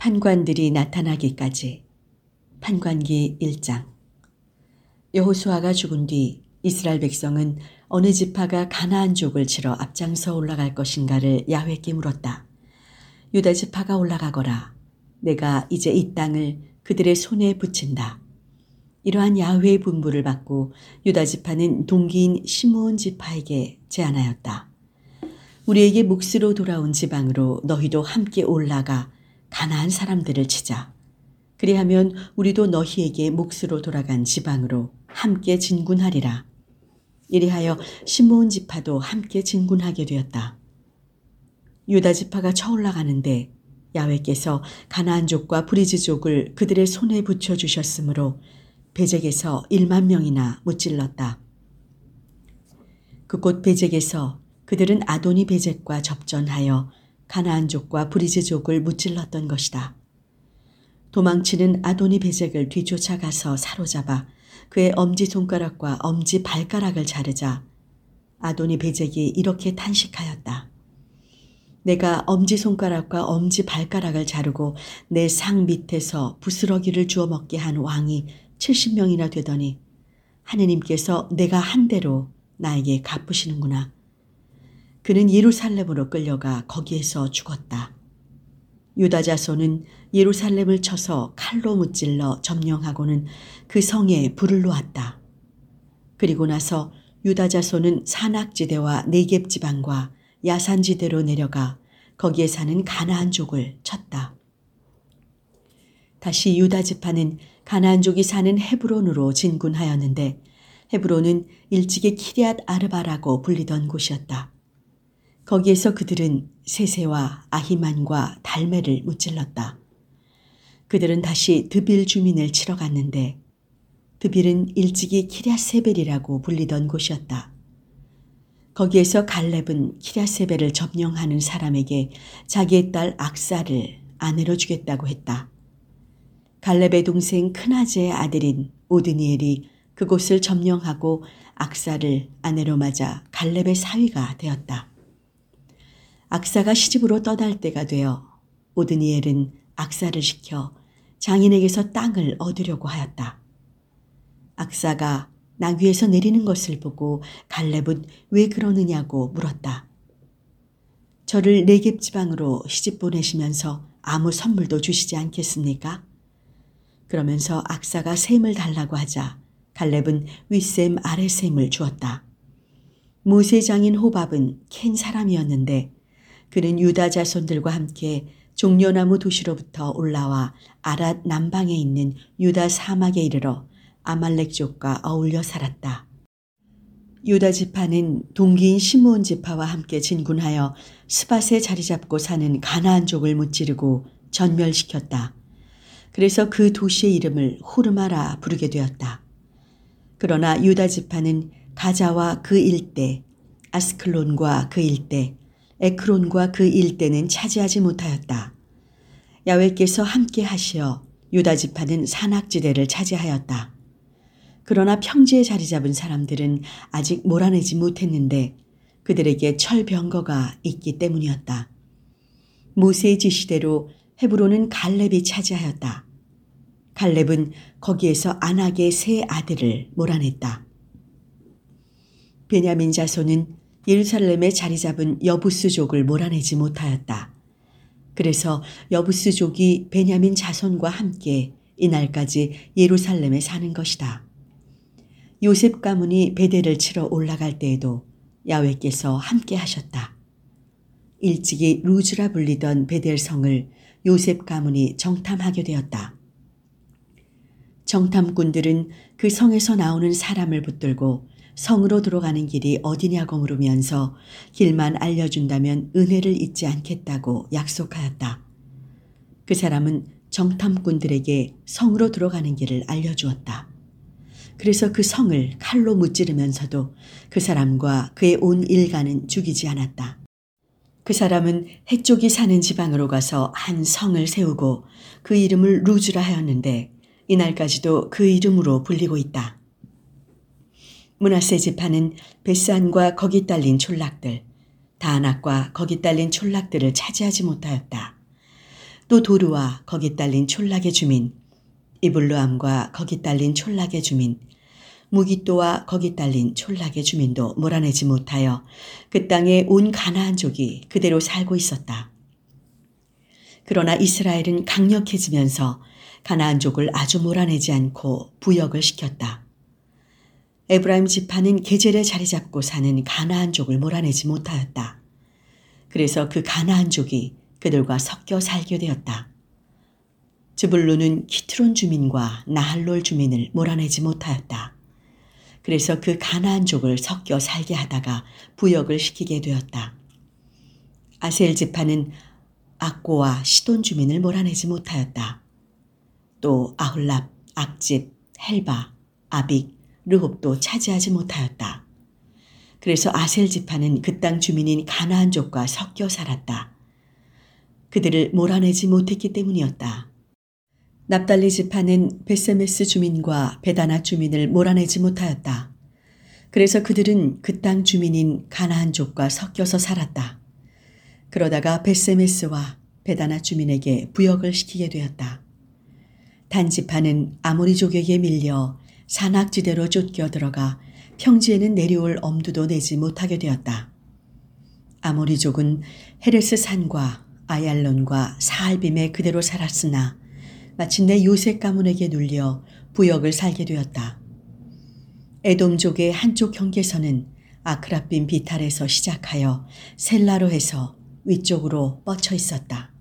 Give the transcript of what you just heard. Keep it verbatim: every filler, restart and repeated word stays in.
판관들이 나타나기까지. 판관기 일 장. 여호수아가 죽은 뒤 이스라엘 백성은 어느 지파가 가나안족을 치러 앞장서 올라갈 것인가를 야훼께 물었다. 유다 지파가 올라가거라. 내가 이제 이 땅을 그들의 손에 붙인다. 이러한 야훼의 분부를 받고 유다 지파는 동기인 시므온 지파에게 제안하였다. 우리에게 몫으로 돌아온 지방으로 너희도 함께 올라가 가나안 사람들을 치자. 그리하면 우리도 너희에게 몫으로 돌아간 지방으로 함께 진군하리라. 이리하여 시므온 지파도 함께 진군하게 되었다. 유다 지파가 쳐올라가는데 야훼께서 가나안족과 브리즈족을 그들의 손에 붙여주셨으므로 베젝에서 일만 명이나 무찔렀다. 그곳 베젝에서 그들은 아도니 베젝과 접전하여 가나안족과 브리즈족을 무찔렀던 것이다. 도망치는 아도니 베젝을 뒤쫓아가서 사로잡아 그의 엄지손가락과 엄지발가락을 자르자 아도니 베젝이 이렇게 탄식하였다. 내가 엄지손가락과 엄지발가락을 자르고 내 상 밑에서 부스러기를 주워 먹게 한 왕이 칠십 명이나 되더니 하느님께서 내가 한 대로 나에게 갚으시는구나. 그는 예루살렘으로 끌려가 거기에서 죽었다. 유다 자손은 예루살렘을 쳐서 칼로 무찔러 점령하고는 그 성에 불을 놓았다. 그리고 나서 유다 자손은 산악지대와 네겝 지방과 야산지대로 내려가 거기에 사는 가나안족을 쳤다. 다시 유다 지파는 가나안족이 사는 헤브론으로 진군하였는데 헤브론은 일찍이 키리앗 아르바라고 불리던 곳이었다. 거기에서 그들은 세세와 아히만과 달메를 무찔렀다. 그들은 다시 드빌 주민을 치러 갔는데 드빌은 일찍이 키랴세벨이라고 불리던 곳이었다. 거기에서 갈렙은 키랴세벨을 점령하는 사람에게 자기의 딸 악사를 아내로 주겠다고 했다. 갈렙의 동생 크나제의 아들인 오드니엘이 그곳을 점령하고 악사를 아내로 맞아 갈렙의 사위가 되었다. 악사가 시집으로 떠날 때가 되어 오드니엘은 악사를 시켜 장인에게서 땅을 얻으려고 하였다. 악사가 나귀에서 내리는 것을 보고 갈렙은 왜 그러느냐고 물었다. 저를 네겝 지방으로 시집 보내시면서 아무 선물도 주시지 않겠습니까? 그러면서 악사가 셈을 달라고 하자 갈렙은 윗셈 아랫셈을 주었다. 모세 장인 호밥은 캔 사람이었는데 그는 유다 자손들과 함께 종려나무 도시로부터 올라와 아랏 남방에 있는 유다 사막에 이르러 아말렉족과 어울려 살았다. 유다 지파는 동기인 시므온 지파와 함께 진군하여 스밧에 자리 잡고 사는 가나안족을 무찌르고 전멸시켰다. 그래서 그 도시의 이름을 호르마라 부르게 되었다. 그러나 유다 지파는 가자와 그 일대, 아스클론과 그 일대, 에크론과 그 일대는 차지하지 못하였다. 야훼께서 함께 하시어 유다 지파는 산악지대를 차지하였다. 그러나 평지에 자리 잡은 사람들은 아직 몰아내지 못했는데 그들에게 철병거가 있기 때문이었다. 모세의 지시대로 헤브론은 갈렙이 차지하였다. 갈렙은 거기에서 아낙의 세 아들을 몰아냈다. 베냐민 자손은 예루살렘에 자리 잡은 여부스족을 몰아내지 못하였다. 그래서 여부스족이 베냐민 자손과 함께 이날까지 예루살렘에 사는 것이다. 요셉 가문이 베델을 치러 올라갈 때에도 야훼께서 함께 하셨다. 일찍이 루즈라 불리던 베델 성을 요셉 가문이 정탐하게 되었다. 정탐꾼들은 그 성에서 나오는 사람을 붙들고 성으로 들어가는 길이 어디냐고 물으면서 길만 알려준다면 은혜를 잊지 않겠다고 약속하였다. 그 사람은 정탐꾼들에게 성으로 들어가는 길을 알려주었다. 그래서 그 성을 칼로 무찌르면서도 그 사람과 그의 온 일가는 죽이지 않았다. 그 사람은 해족이 사는 지방으로 가서 한 성을 세우고 그 이름을 루즈라 하였는데 이날까지도 그 이름으로 불리고 있다. 므낫세 지파는 벳산과 거기 딸린 촌락들, 다낙과 거기 딸린 촌락들을 차지하지 못하였다. 또 도르와 거기 딸린 촌락의 주민, 이블루암과 거기 딸린 촌락의 주민, 무기또와 거기 딸린 촌락의 주민도 몰아내지 못하여 그 땅에 온 가나안족이 그대로 살고 있었다. 그러나 이스라엘은 강력해지면서 가나안족을 아주 몰아내지 않고 부역을 시켰다. 에브라임 지파는 게젤에 자리 잡고 사는 가나안족을 몰아내지 못하였다. 그래서 그 가나안족이 그들과 섞여 살게 되었다. 즈불론은 키트론 주민과 나할롤 주민을 몰아내지 못하였다. 그래서 그 가나안족을 섞여 살게 하다가 부역을 시키게 되었다. 아셀 지파는 악고와 시돈 주민을 몰아내지 못하였다. 또 아홀랍, 악집, 헬바, 아빅, 르홉도 차지하지 못하였다. 그래서 아셀 지파는 그 땅 주민인 가나안족과 섞여 살았다. 그들을 몰아내지 못했기 때문이었다. 납달리 지파는 베세메스 주민과 베다나 주민을 몰아내지 못하였다. 그래서 그들은 그 땅 주민인 가나안족과 섞여서 살았다. 그러다가 베세메스와 베다나 주민에게 부역을 시키게 되었다. 단 지파는 아모리족에게 밀려 산악지대로 쫓겨 들어가 평지에는 내려올 엄두도 내지 못하게 되었다. 아모리족은 헤레스 산과 아얄론과 사알빔에 그대로 살았으나 마침내 요셉 가문에게 눌려 부역을 살게 되었다. 에돔족의 한쪽 경계선은 아크라빔 비탈에서 시작하여 셀라로 해서 위쪽으로 뻗쳐 있었다.